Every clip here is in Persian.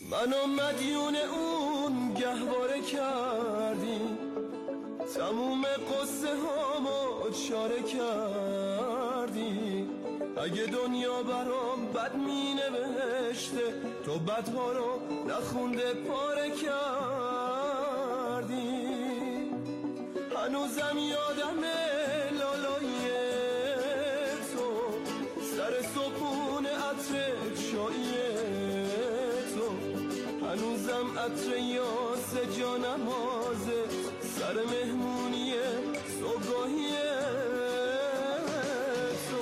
منو مدیون اون گهواره کردی، تموم قصه هامو چاره کردی. اگه دنیا برام بد می نوشته، تو بدها رو نخونده پاره کردی. هنوزم یادمه لالای تو، سر صبحونه عطر چایی تو، هنوزم عطر یاس جانمازه، سر مهمونی صبحگاهی تو.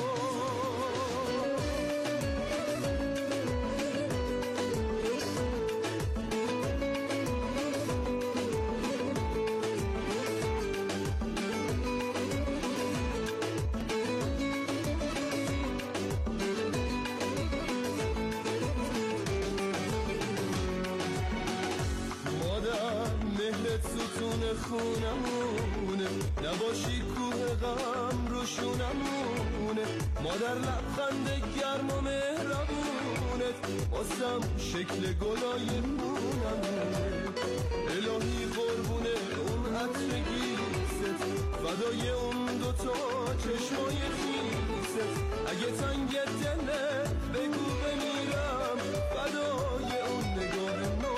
خونمونه، نباشی کوه غم رو شونمونه. مادر لبخند گرم و مهربونت، واسم شکل گلای مونمونه. الهی قربونه اون عطر گیست، فدای اون دوتا چشمای خیست. اگه تنگ دله بگو بمیرم، فدای اون نگاه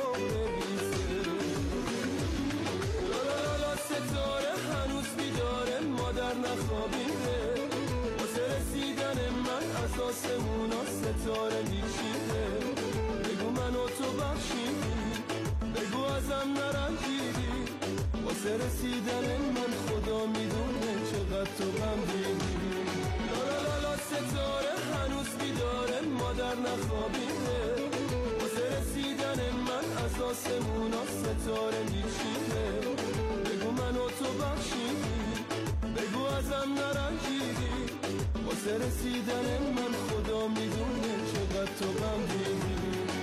ستاره هنوز بیداره، مادر نخوابیده. واسه رسیدن من از آسمونا ستاره میچیده. بگو منو تو بخشیدی، بگو ازم نرنجیدی. واسه رسیدن من خدا میدونه چقدر تو غم دیدی. لالالا ستاره هنوز بیداره، مادر نخوابیده. واسه رسیدن من از آسمونا ستاره میچیده. بگو منو تو بخشیدی، بگو ازم نرنجیدی. واسه رسیدن من خدا میدونه چقدر تو غم دیدی.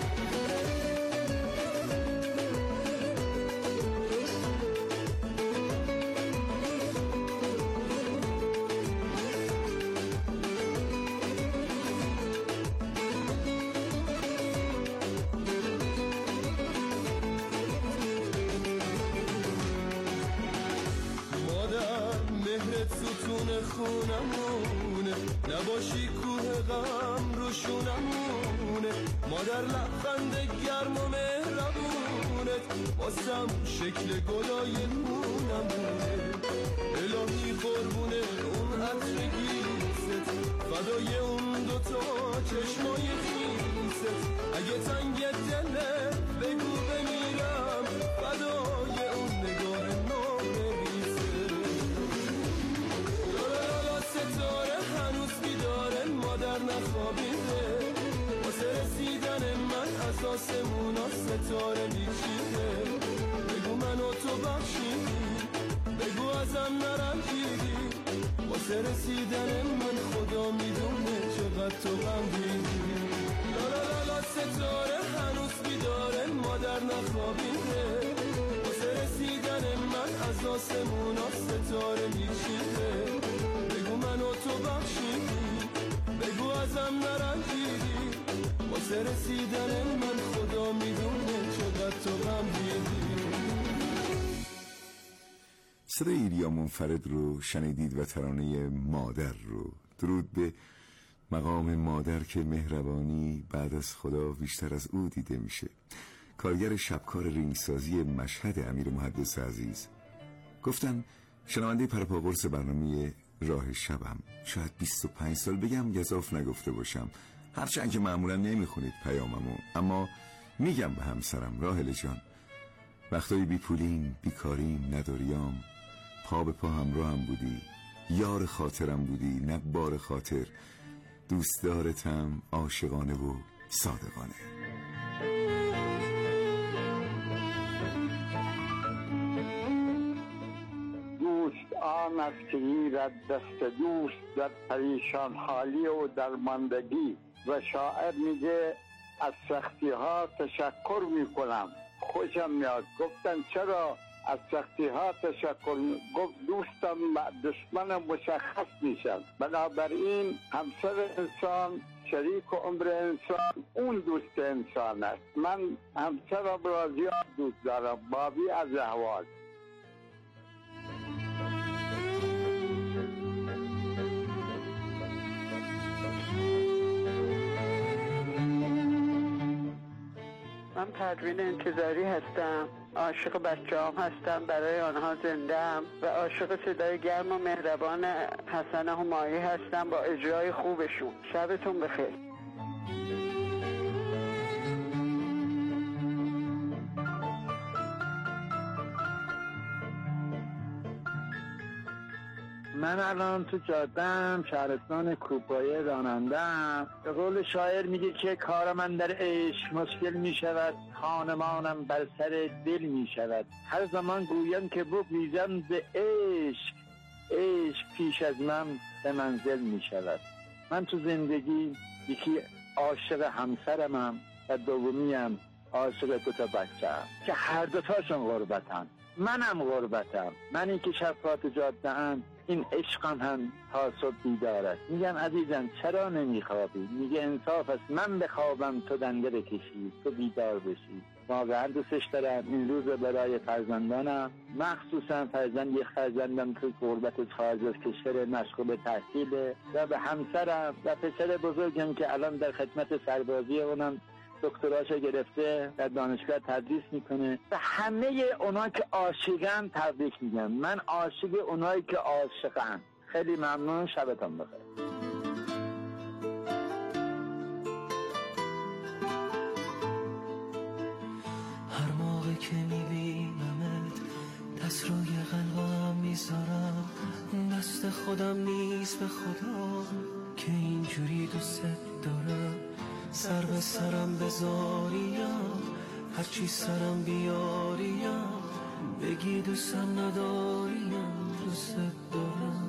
خونمونه، نباشی کوه غم رو شونمونه. مادر لبخند گرم و مهربونت، واسم شکل گلای مونمونه. الهی قربونه اون عطر گیست، فدای اون دوتا چشمای خیست. اگه تنگ دله بگو بمیرم، فدای اون نگاه مادر نخوابیده. واسه رسیدن من از آسمونا ستاره میچیده. بگو منو تو بخشیدی، بگو ازم نرنجیدی. واسه رسیدن من خدا میدونه چقدر تو غم دیدی. لالالا ستاره هنوز بیداره، مادر نخوابیده. واسه رسیدن من از آسمونا ستاره میچیده. بگو منو تو بخشیدی، بگو ازم نرنجیدی. واسه رسیدن من خدا میدونه چقدر تو غم دیدی. صدای ایلیا منفرد رو شنیدید و ترانه مادر رو. درود به مقام مادر که مهربانی بعد از خدا بیشتر از او دیده میشه. کارگر شبکار رینگسازی مشهد امیر محدث عزیز گفتن شنونده پرپاقرص برنامه راه شبم. شاید 25 سال بگم گزاف نگفته باشم، هرچند که معمولا نمیخونید پیاممو، اما میگم به همسرم راهل جان، وقتایی بی پولیم، بیکاریم، نداریام، پا به پا همراهم بودی، یار خاطرم بودی، نه بار خاطر، دوستدارتم عاشقانه و صادقانه. دوست آن است که گیرد دست دوست در پریشان حالی و درماندگی. و شاعر میگه از سختی ها تشکر میکنم، خوشم میاد. گفتن چرا؟ از سختی ها تشکر گفت دوستم دشمن مشخص میشن. بنابراین همسر انسان شریک و عمر انسان اون دوست انسان است. من همسرم را زیاد دوست دارم، بابی از احوال. من پروین انتظاری هستم، عاشق بچه‌هام هستم، برای آنها زنده‌ام و عاشق صدای گرم و مهربان حسن همایی هستم با اجرای خوبشون. شبتون بخیر. من الان تو جاده‌ام، شهرستان کوپایه راننده‌ام. به قول شاعر میگه که کار من در عشق مشکل میشود، خانمانم بر سر دل میشود. هر زمان گویم که بگریزم ز عشق، عشق پیش از من به منزل میشود. من تو زندگی یکی عاشق همسرمم و دومیم عاشق دو تا بچه‌ام که هر دوتاشون غربتن، منم غربتم. منی که شفاعت جاده‌ام، این عشقم هم تا صبح بیدار است. میگم عزیزم چرا نمیخوابی؟ میگه انصاف است من بخوابم تو دنده بکشی، تو بیدار بشی. واقعا دوستش دارم. این روز برای فرزندانم، مخصوصا یک فرزندم تو غربت خارج از کشور مشغول تحصیله، و به همسرم و پسر بزرگم که الان در خدمت سربازی اونم دکتراشو گرفته در دانشگاه تدریس میکنه، و همه اونا که عاشقن تبریک میگم. من عاشق اونایی که عاشقن. خیلی ممنون، شبتون بخیر. هر موقع که میبینمت دست روی قلبم میذارم، دست خودم نیست به خدا که اینجوری دوست دارم. سر به سرم بذاریم، هرچی سرم بیاریم، بگی دوستم نداریم، دوست دارم.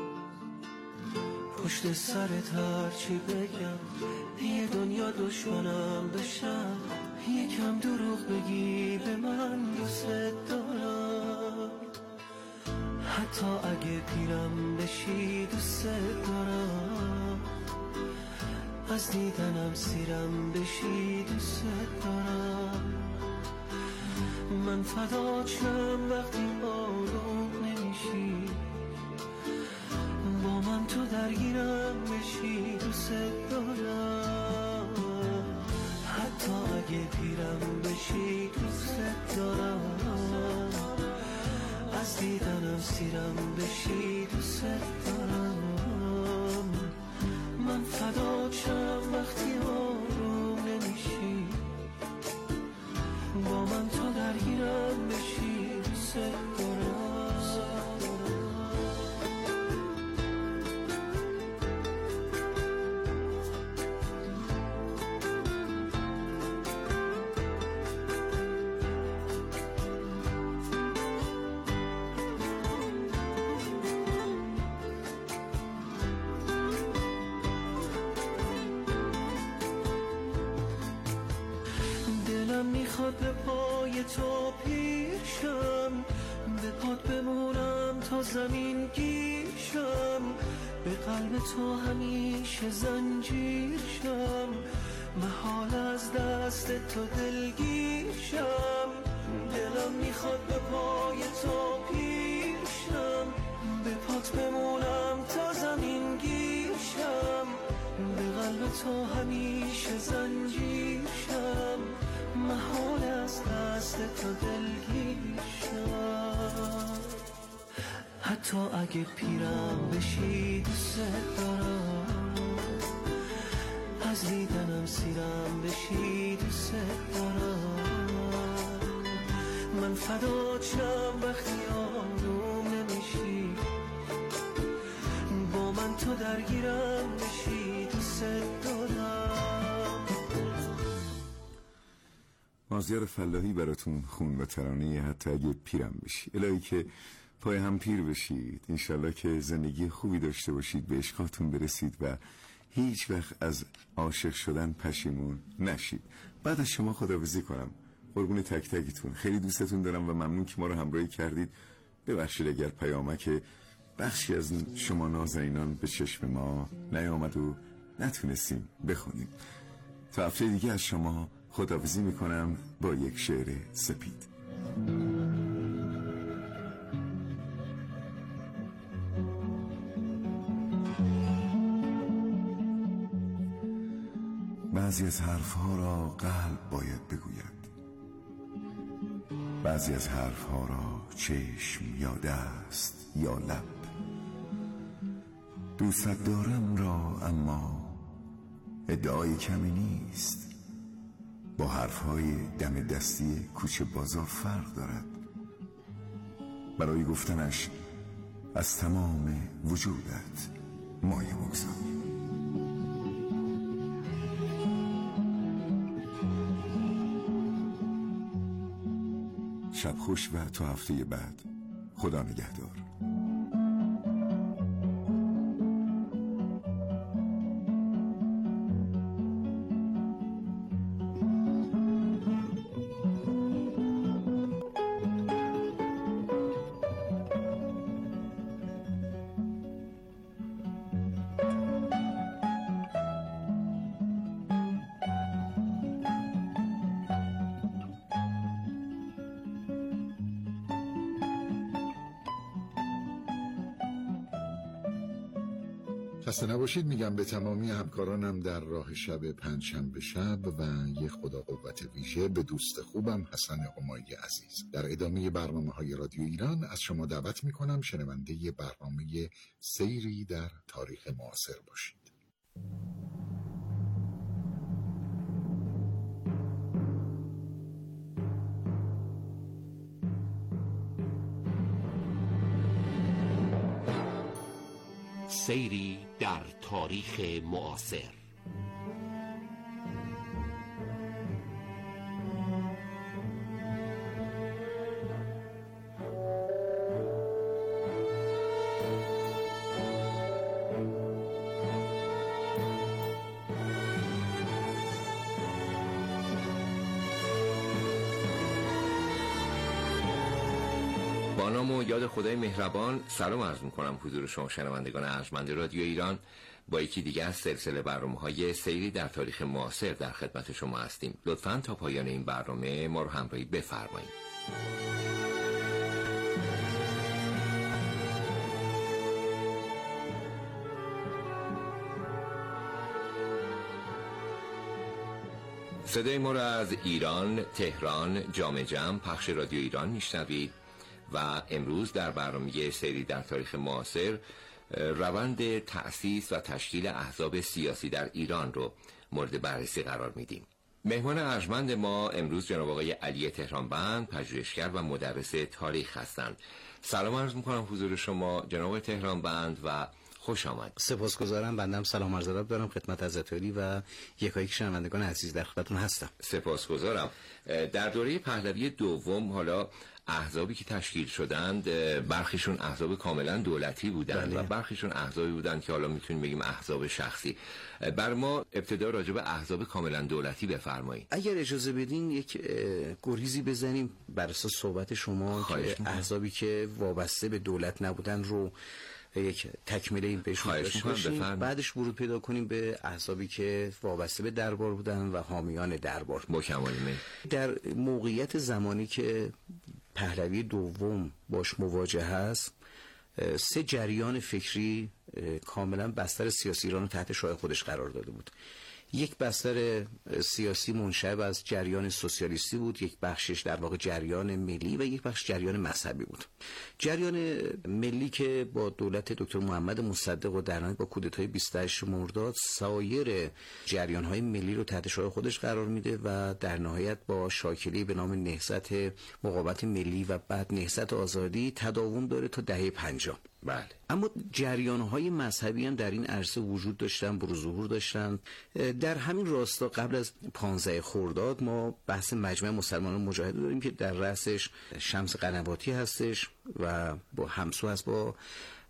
پشت سرت هرچی بگم، یه دنیا دشمنم بشم، یکم دروغ بگی به من دوست دارم. حتی اگه پیرم بشی دوست دارم، از دیدنم سیرم بشی دوست دارم. من فداچم وقتی آروم نمیشی، با من تو درگیرم بشی دوست دارم. حتی اگه پیرم بشی دوست دارم، از دیدنم سیرم بشی دوست دارم. من فداچم وقتی آروم نمیشی، با من تو درگیرم بشی دوست دارم. میخواد به پای تو پیشم، به پات بمونم تا زمین گیرشم، به قلب تو همیشه زنجیر شم، محال از دست تو دلگیرشم. دلم میخواد به پای تو پیشم، به پات بمونم تا زمین گیرشم، به قلب تو همیشه زنجیر شم، محال از دست تو دلگیر شم. حتی اگه پیرم بشی دوست دارم، از دیدنم سیرم بشی دوست دارم. من فداچم وقتی آروم نمیشی، با من تو درگیرم بشی دوست دارم. مازیار فلاحی براتون خون و ترانه حتی اگه پیرم بشی. الهی که پای هم پیر بشید، انشالله که زندگی خوبی داشته باشید، به عشقاتون برسید و هیچ وقت از عاشق شدن پشیمون نشید. بعد از شما خداحافظی کنم. قربون تک تکتون. خیلی دوستتون دارم و ممنون که ما رو همراهی کردید. ببخشید اگر پیامک بخشی از شما نازنینان به چشم ما نیامد و نتونستیم بخونیم. تا هفته دیگه از شما خداحافظی میکنم با یک شعر سپید. بعضی از حرفها را قلب باید بگوید، بعضی از حرفها را چشم یا دست یا لب. دوست دارم را اما ادعای کمی نیست، با حرفهای دم دستی کوچه بازار فرق دارد. برای گفتنش از تمام وجودت مایه بگذار. شب خوش و تا هفته بعد. خدا نگهدار. خسته نباشید میگم به تمامی همکارانم در راه شب پنجشنبه شب و یه خدا قوت ویژه به دوست خوبم حسن همایی عزیز. در ادامه برنامه‌های رادیو ایران از شما دعوت میکنم شنونده برنامه سیری در تاریخ معاصر باشید. سیری در تاریخ معاصر. با نام و یاد خدای مهربان سلام عرض می‌کنم حضور شما شنوندگان ارجمند رادیو ایران. با یکی دیگه از سلسله برنامه‌های سیری در تاریخ معاصر در خدمت شما هستیم. لطفاً تا پایان این برنامه ما رو همراهی بفرمایید. صدای ما رو از ایران، تهران، جام جم پخش رادیو ایران میشنوید و امروز در برنامه سیری در تاریخ معاصر روند تأسیس و تشکیل احزاب سیاسی در ایران رو مورد بررسی قرار میدیم. مهمان ارجمند ما امروز جناب آقای علی تهرانبند، پژوهشگر و مدرس تاریخ هستند. سلام عرض میکنم حضور شما جناب آقای تهرانبند و خوش آمد. سپاسگزارم. بندم سلام عرض ادب دارم خدمت حضرت عالی و یکایک شنوندگان عزیز در خدمتتون هستم. سپاسگزارم. در دوره پهلوی دوم حالا احزابی که تشکیل شدند برخیشون احزاب کاملا دولتی بودند و برخیشون احزابی بودند که حالا میتونیم بگیم احزاب شخصی. بر ما ابتدا راجع به احزاب کاملا دولتی بفرمایید. اگر اجازه بدین یک گریزی بزنیم بر اساس صحبت شما که احزابی که وابسته به دولت نبودن رو یک تکمیله این بهشون داشته باشیم، بعدش ورود پیدا کنیم به احزابی که وابسته به دربار بودن و حامیان دربار. در موقعیت زمانی که پهلوی دوم باش مواجه هست، سه جریان فکری کاملا بستر سیاسی ایران رو تحت شعاع خودش قرار داده بود. یک بستر سیاسی منشأ از جریان سوسیالیستی بود، یک بخشش در واقع جریان ملی و یک بخش جریان مذهبی بود. جریان ملی که با دولت دکتر محمد مصدق و در نهایت با کودتای 28 مرداد سایر جریان‌های ملی رو تحت شعاع خودش قرار میده و در نهایت با شاکله‌ای به نام نهضت مقاومت ملی و بعد نهضت آزادی تداوم داره تا دهه 50. بله. اما جریان‌های مذهبی هم در این عرصه وجود داشتن، بروز ظهور داشتن. در همین راستا قبل از 15 خرداد ما بحث مجمع مسلمانان مجاهد داریم که در رأسش شمس قنواتی هستش و با همسو هست با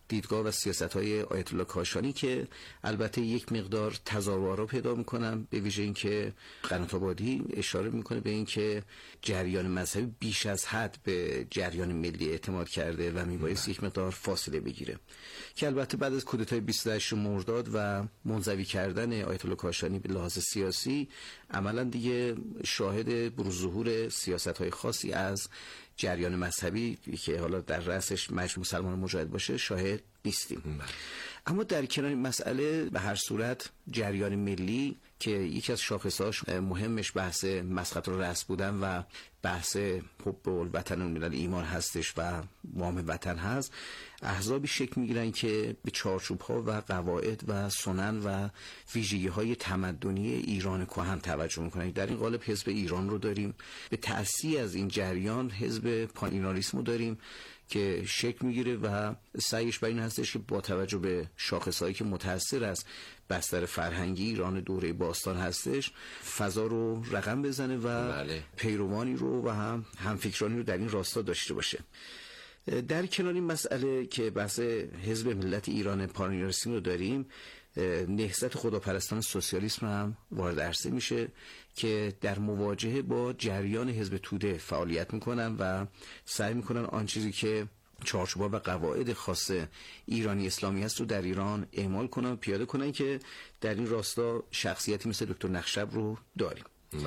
دیدگاه و سیاست‌های آیت الله کاشانی که البته یک مقدار تضارب پیدا می‌کنم، به ویژه اینکه قنات آبادی اشاره می‌کنه به اینکه جریان مذهبی بیش از حد به جریان ملی اعتماد کرده و میبایست یک مقدار فاصله بگیره، که البته بعد از کودتای 28 مرداد و منزوی کردن آیت الله کاشانی به لحاظ سیاسی عملاً دیگه شاهد بروز ظهور سیاست‌های خاصی از جریان مذهبی که حالا در رأسش مجمع مسلمان مجاهد باشه شاهد نیستیم. اما در کنار این مسئله به هر صورت جریان ملی که یکی از شاخصهاش مهمش بحث مسقط و رأس بودن و بحث حب الوطن و ملل ایمان هستش و وام وطن هست، احزابی شکل میگیرن که به چارچوب‌ها و قواعد و سنن و ویژگی‌های تمدنی ایران کهن توجه میکنن. در این قالب حزب ایران رو داریم، به تأثیر از این جریان حزب پان ایرانیسم رو داریم که شکل میگیره و سعیش بر این هستش که با توجه به شاخصهایی که متأثر از بستر فرهنگی ایران دوره باستان هستش فضا رو رقم بزنه و پیروانی رو و همفکرانی رو در این راستا داشته باشه. در کنار این مسئله که بحث حزب ملت ایران پان ایرانیسم رو داریم، نهضت خداپرستان سوسیالیسم هم وارد عرصه میشه که در مواجهه با جریان حزب توده فعالیت میکنن و سعی میکنن آن چیزی که چارچوب‌ها و قواعد خاص ایرانی اسلامی هست رو در ایران اعمال کنن و پیاده کنن، که در این راستا شخصیتی مثل دکتر نخشب رو داریم.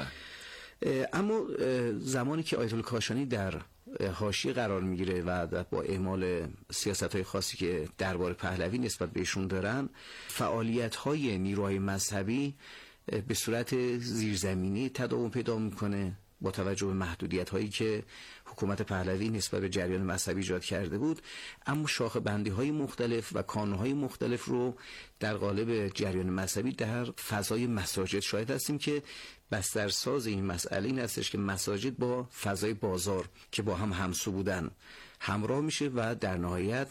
اما زمانی که آیت الله کاشانی در حاشیه قرار میگیره و با اعمال سیاست‌های خاصی که دربار پهلوی نسبت بهشون دارن، فعالیت‌های نیروهای مذهبی به صورت زیرزمینی تداوم پیدا میکنه با توجه به محدودیت‌هایی که حکومت پهلوی نسبت به جریان مذهبی ایجاد کرده بود. اما شاخه بندی‌های مختلف و کانون‌های مختلف رو در قالب جریان مذهبی در فضای مساجد شاهد هستیم که بسترساز این مسئله این هستش که مساجد با فضای بازار که با هم همسو بودن همراه میشه و در نهایت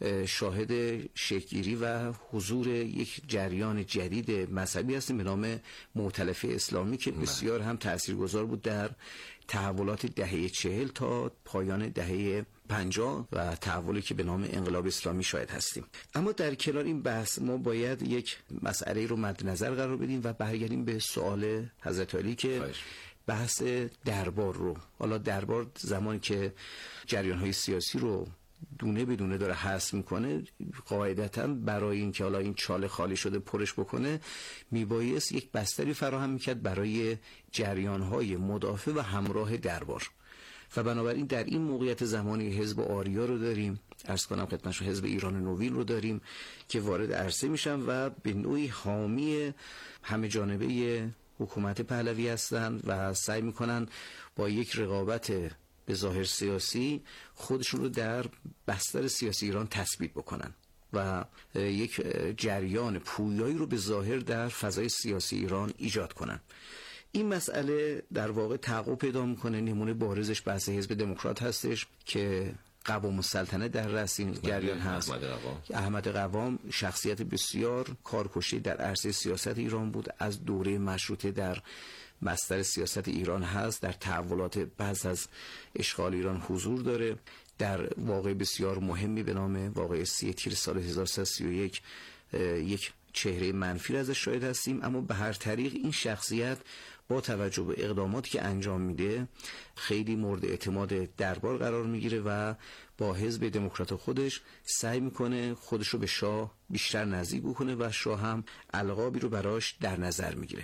شاهد شکل‌گیری و حضور یک جریان جدید مذهبی هستیم به نام مؤتلفه اسلامی که بسیار هم تاثیرگذار بود در تحولات دهه 40 تا پایان دهه 50 و تحولی که به نام انقلاب اسلامی شاهد هستیم. اما در کنار این بحث ما باید یک مسئله رو مد نظر قرار بدیم و برگردیم به سوال حضرت علی که بحث دربار رو، حالا دربار زمانی که جریان‌های سیاسی رو دونه بدونه داره حذف میکنه، قاعدتاً برای اینکه حالا این چاله خالی شده پرش بکنه میبایست یک بستری فراهم میکرد برای جریان‌های مدافع و همراه دربار. و بنابراین در این موقعیت زمانی حزب آریا رو داریم، عرض کنم خدمتتون حزب ایران نوین رو داریم که وارد عرصه میشن و به نوعی حامی همه جانبه حکومت پهلوی هستند و سعی میکنن با یک رقابت به ظاهر سیاسی خودشون رو در بستر سیاسی ایران تثبیت بکنن و یک جریان پویایی رو به ظاهر در فضای سیاسی ایران ایجاد کنن. این مسئله در واقع تحقق پیدا میکنه. نمونه بارزش بحث حزب دموکرات هستش که قوام السلطنه در رأس این جریان هست. احمد قوام شخصیت بسیار کارکشی در عرصه سیاست ایران بود، از دوره مشروطه در بستر سیاست ایران هست، در تحولات بعد از اشغال ایران حضور داره. در واقع بسیار مهمی به نام واقعه 3 تیر سال 1331 یک چهره منفی ازش شاهد هستیم. اما به هر طریق این شخصیت با توجه به اقداماتی که انجام میده خیلی مورد اعتماد دربار قرار میگیره و با حزب دموکرات خودش سعی میکنه خودش رو به شاه بیشتر نزدیک بکنه و شاه هم القابی رو براش در نظر میگیره.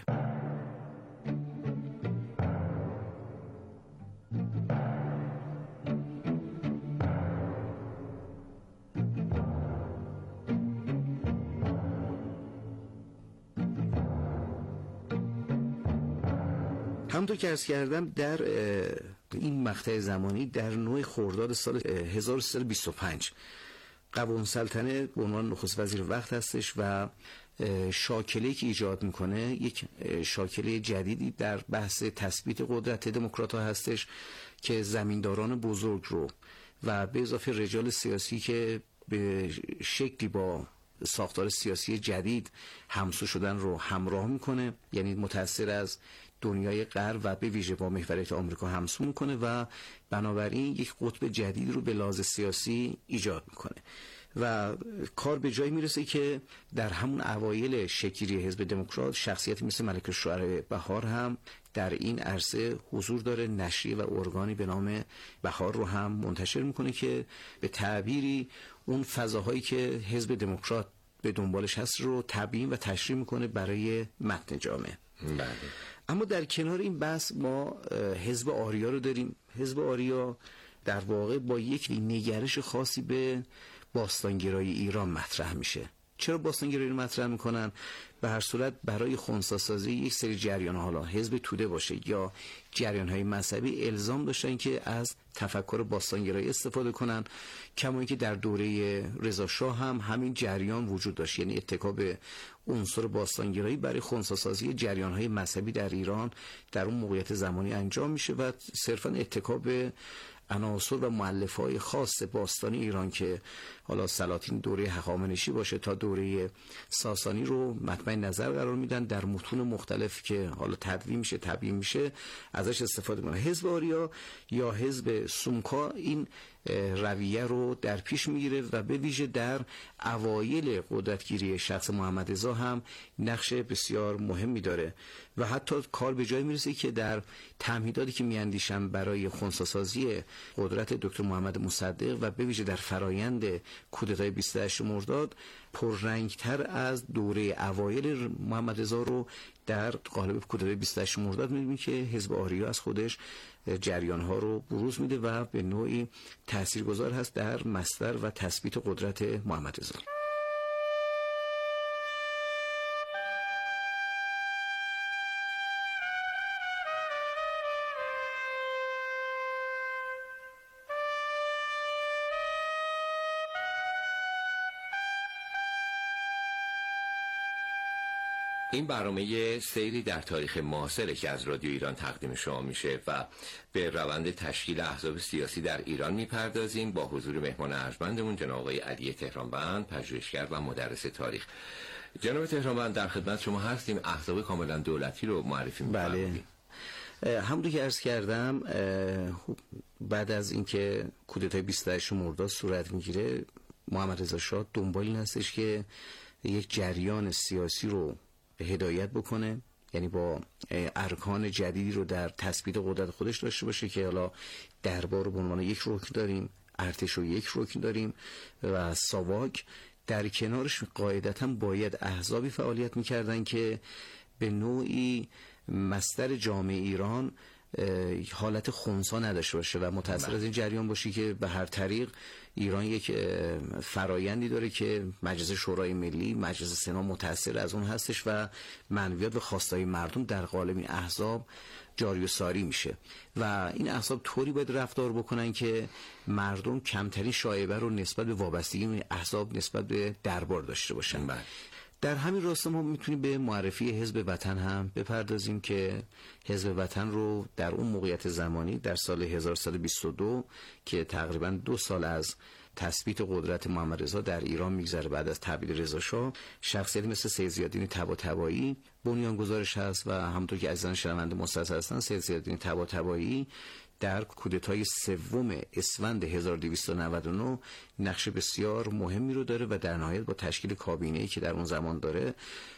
همونطور که عرض کردم در این مقطع زمانی در 9 خرداد سال 1325 قوام السلطنه به عنوان نخست وزیر وقت هستش و شاکله‌ای که ایجاد میکنه یک شاکله جدیدی در بحث تثبیت قدرت دموکرات‌ها هستش که زمینداران بزرگ رو و به اضافه رجال سیاسی که به شکلی با ساختار سیاسی جدید همسو شدن رو همراه میکنه، یعنی متأثر از دنیای غرب و به ویژه با محوریت آمریکا همسو میکنه و بنابراین یک قطب جدید رو به لحاظ سیاسی ایجاد میکنه و کار به جایی میرسه که در همون اوایل شکلی حزب دموکرات شخصیتی مثل ملک الشعراء بهار هم در این عرصه حضور داره، نشریه و ارگانی به نام بهار رو هم منتشر میکنه که به تعبیری اون فضاهایی که حزب دموکرات به دنبالش هست رو تبیین و تشریح میکنه برای متن جامعه. بله. اما در کنار این بحث ما حزب آریا رو داریم. حزب آریا در واقع با یک نگرش خاصی به باستانگرایی ایران مطرح میشه. چرا باستانگرایی رو مطرح میکنن؟ به هر صورت برای خنثی‌سازی یک سری جریان، حالا حزب توده باشه یا جریان‌های مذهبی، الزام داشتن که از تفکر باستانگرایی استفاده کنن، کما اینکه در دوره رضا شاه هم همین جریان وجود داشت، یعنی اتکا به عنصر باستانگرایی برای خنثی‌سازی جریان‌های مذهبی در ایران در اون موقعیت زمانی انجام میشه و صرفاً اتکا به عناصر و مؤلفه‌های خاص باستانی ایران که حالا سلاطین دوره هخامنشی باشه تا دوره ساسانی رو مطمع نظر قرار میدن، در متون مختلف که حالا تدوین میشه، تبیین میشه، ازش استفاده کنه. حزب آریا یا حزب سومکا این رویه رو در پیش میگیره و به ویژه در اوایل قدرتگیری شخص محمد رضا هم نقش بسیار مهمی داره و حتی کار به جای میرسه که در تمهیداتی که میاندیشن برای خنثی‌سازی قدرت دکتر محمد مصدق و به ویژه در فرایند کودتای 28 مرداد پررنگتر از دوره اوایل محمد رضا رو در قالب کودتای 28 مرداد می‌بینیم که حزب آریا از خودش جریان‌ها رو بروز میده و به نوعی تاثیرگذار هست در مصدر و تثبیت قدرت محمد رضا. این برنامه سیری در تاریخ معاصر که از رادیو ایران تقدیم شما میشه و به روند تشکیل احزاب سیاسی در ایران میپردازیم با حضور مهمان ارجمندمون جناب آقای علی تهرانبند، پژوهشگر و مدرس تاریخ. جناب تهرانبند در خدمت شما هستیم. احزاب کاملا دولتی رو معرفی می‌فرمایید. بله. همونطور که عرض کردم بعد از اینکه کودتای 28 مرداد صورت میگیره محمد رضا شاه دنبال این هستش که یک جریان سیاسی رو هدایت بکنه، یعنی با ارکان جدیدی رو در تثبیت قدرت خودش داشته باشه که حالا دربار رو به عنوان یک رکن داریم، ارتش رو یک رکن داریم و ساواک. در کنارش قاعدتاً باید احزابی فعالیت میکردن که به نوعی مصدر جامعه ایران حالت خنثی نداشته باشه و متأثر از این جریان باشی که به هر طریق ایران یک فرایندی داره که مجلس شورای ملی، مجلس سنا متأثر از اون هستش و منویات و خواستای مردم در قالب این احزاب جاری و ساری میشه و این احزاب طوری باید رفتار بکنن که مردم کمترین شایبه رو نسبت به وابستگی این احزاب نسبت به دربار داشته باشن. در همین راستا ما میتونیم به معرفی حزب وطن هم بپردازیم که حزب وطن رو در اون موقعیت زمانی در سال 1322 که تقریباً 2 سال از تثبیت قدرت محمد رضا در ایران میگذره بعد از تبعید رضا شاه، شخصیتی مثل سید ضیاءالدین طباطبایی بنیانگذارش هست و همونطور که عزیزان شنونده مستحضر هستن سید ضیاءالدین طباطبایی در کودتای 3 اسفند 1299 نقش بسیار مهمی رو داره و در نهایت با تشکیل کابینه‌ای که در اون زمان داره،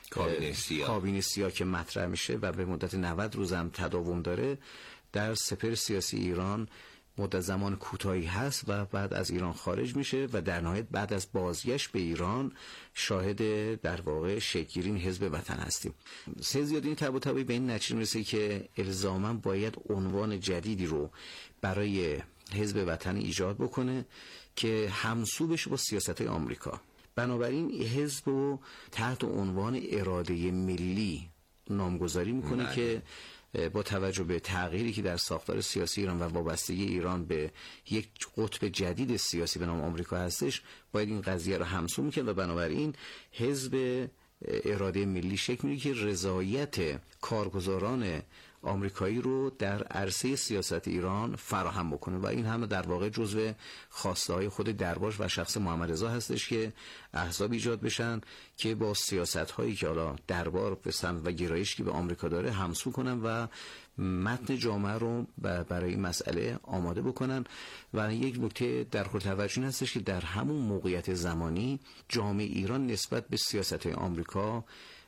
کابینه سیاه که مطرح میشه و به مدت 90 روز هم تداوم داره، در سپر سیاسی ایران مدت زمان کوتاهی هست و بعد از ایران خارج میشه و در نهایت بعد از بازگشت به ایران شاهد در واقع شکل‌گیری حزب وطن هستیم. سید ضیاءالدین طباطبایی به این نتیجه میرسه که الزاماً باید عنوان جدیدی رو برای حزب وطن ایجاد بکنه که همسو بشه با سیاست‌های آمریکا. بنابراین حزب رو تحت عنوان اراده ملی نامگذاری میکنه که با توجه به تغییری که در ساختار سیاسی ایران و وابستگی ایران به یک قطب جدید سیاسی به نام آمریکا هستش باید این قضیه رو همسو میکنه و بنابراین حزب اراده ملی شکل میگیره که رضایت کارگزاران آمریکایی رو در عرصه سیاست ایران فراهم بکنه و این هم در واقع جزو خواسته‌های خود دربار و شخص محمد رضا هستش که احزاب ایجاد بشن که با سیاست‌هایی که حالا دربار به سمت و گرایشی که به آمریکا داره همسو کنن و متن جامعه رو برای این مسئله آماده بکنن. و یک نکته در خور توجه هستش که در همون موقعیت زمانی جامعه ایران نسبت به سیاست‌های آمریکا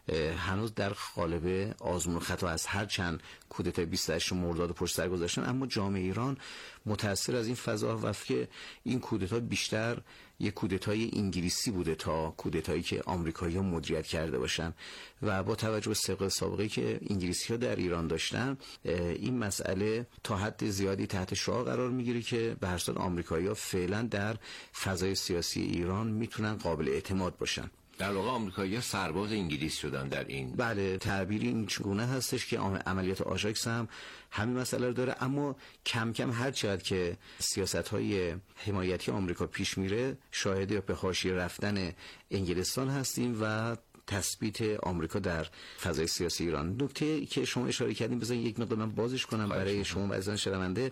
هنوز در قالب آزمون خطا است. هر چند کودتای 28 مرداد پشت سر گذاشتن، اما جامعه ایران متأثر از این فضا و که این کودتا بیشتر یک کودتای انگلیسی بوده تا کودتایی که آمریکایی‌ها مدیریت کرده باشن. و با توجه به سابقه‌ای که انگلیسی‌ها در ایران داشتن، این مسئله تا حد زیادی تحت شعاع قرار میگیره که به هر صورت آمریکایی‌ها فعلا در فضای سیاسی ایران میتونن قابل اعتماد باشن. در واقع آمریکایی‌ها سرباز انگلیس شدن در این. بله، تعبیری این چگونه هستش که عملیات آژاکس هم همین مسئله رو داره. اما کم کم هر چقدر که سیاست‌های حمایتی آمریکا پیش میره، شاهد به حاشیه رفتن انگلستان هستیم و تثبیت آمریکا در فضای سیاسی ایران. نکته که شما اشاره کردین بذارید یک مقدار من بازش کنم برای شما عزیزان شنونده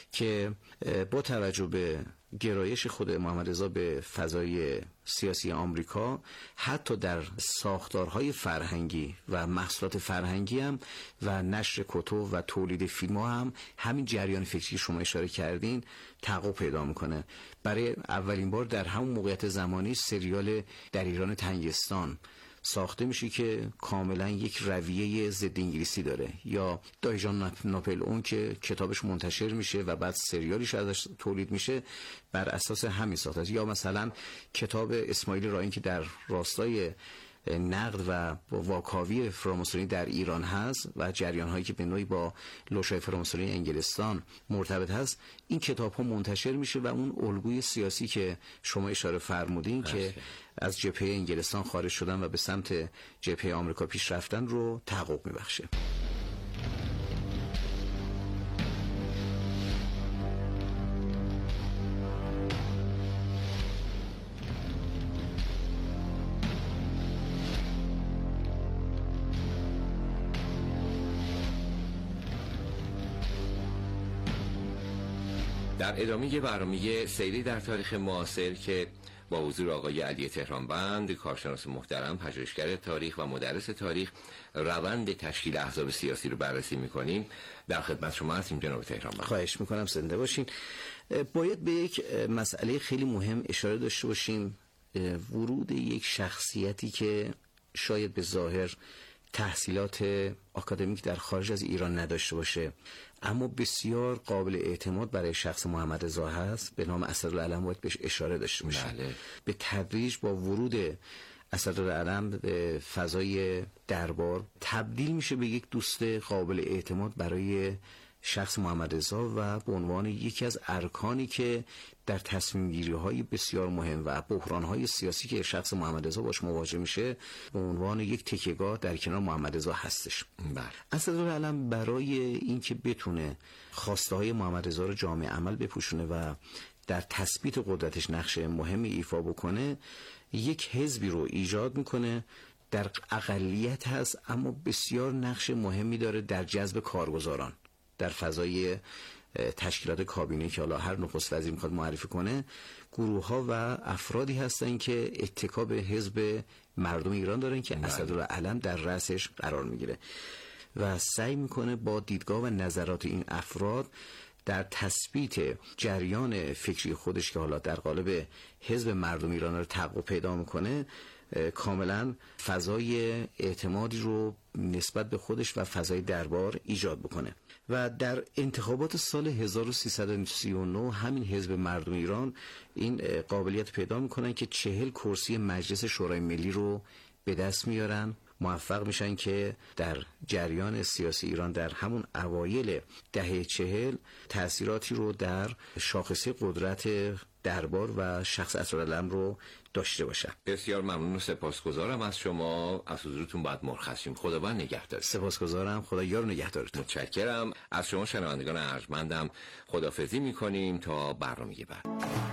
که با توجه به گرایش خود محمد رضا به فضای سیاسی آمریکا، حتی در ساختارهای فرهنگی و محصولات فرهنگی هم و نشر کتب و تولید فیلم ها هم همین جریان فکری شما اشاره کردین تحقق پیدا میکنه. برای اولین بار در همون موقعیت زمانی سریال در ایران تنگستان ساخته میشه که کاملا یک رویه ضد انگلیسی داره، یا دایجان ناپل اون که کتابش منتشر میشه و بعد سریالیش ازش تولید میشه بر اساس همین ساخته است. یا مثلا کتاب اسماعیل رائین که در راستای نقد و واکاوی فراماسونی در ایران هست و جریان هایی که به نوعی با لوشای فراماسونی انگلستان مرتبط هست، این کتاب ها منتشر میشه و اون الگوی سیاسی که شما اشاره فرمودین که از جبهه انگلستان خارج شدن و به سمت جبهه آمریکا پیش رفتن رو تحقق میبخشه. در ادامه برنامه سیری در تاریخ معاصر که با حضور آقای علی تهرانبند، کارشناس محترم، پژوهشگر تاریخ و مدرس تاریخ، روند تشکیل احزاب سیاسی رو بررسی می‌کنیم. در خدمت شما هستیم جناب تهرانبند. خواهش می‌کنم، زنده باشین. باید به یک مسئله خیلی مهم اشاره داشته باشیم. ورود یک شخصیتی که شاید به ظاهر تحصیلات آکادمیک در خارج از ایران نداشته باشه اما بسیار قابل اعتماد برای شخص محمد رضا هست، به نام اسدالعلم باید بهش اشاره داشته باشه. بله. به تدریج با ورود اسدالعلم به فضای دربار تبدیل میشه به یک دوست قابل اعتماد برای شخص محمد رضا و به عنوان یکی از ارکانی که در تصمیم گیری های بسیار مهم و بحران های سیاسی که شخص محمد رضا باش مواجه میشه به عنوان یک تکیه‌گاه در کنار محمد رضا هستش. اسدالعلم برای اینکه بتونه خواسته های محمد رضا رو جامع عمل بپوشونه و در تثبیت قدرتش نقش مهمی ایفا بکنه، یک حزبی رو ایجاد میکنه در اقلیت هست اما بسیار نقش مهمی داره در جذب کارگزاران. در فضای تشکیلات کابینه که حالا هر نخست وزیر میخواد معرفی کنه، گروه ها و افرادی هستن که اتکا به حزب مردم ایران دارن که اسدالعلم در رأسش قرار میگیره و سعی میکنه با دیدگاه و نظرات این افراد در تثبیت جریان فکری خودش که حالا در قالب حزب مردم ایران رو تحقق پیدا میکنه، کاملا فضای اعتمادی رو نسبت به خودش و فضای دربار ایجاد بکنه. و در انتخابات سال 1339 همین حزب مردم ایران این قابلیت پیدا میکنن که 40 کرسی مجلس شورای ملی رو به دست میارن، موفق میشن که در جریان سیاسی ایران در همون اوایل دهه 40 تأثیراتی رو در شاخصه قدرت دربار و شخص اسدالعلم رو داشته باشن. بسیار ممنون و سپاسگزارم از شما. از حضورتون باید مرخصیم. خداوند نگهدار. سپاسگزارم. خدا یار نگهدارتون. متشکرم. از شما شنوندگان ارجمندم خداحافظی میکنیم تا برنامه بعد.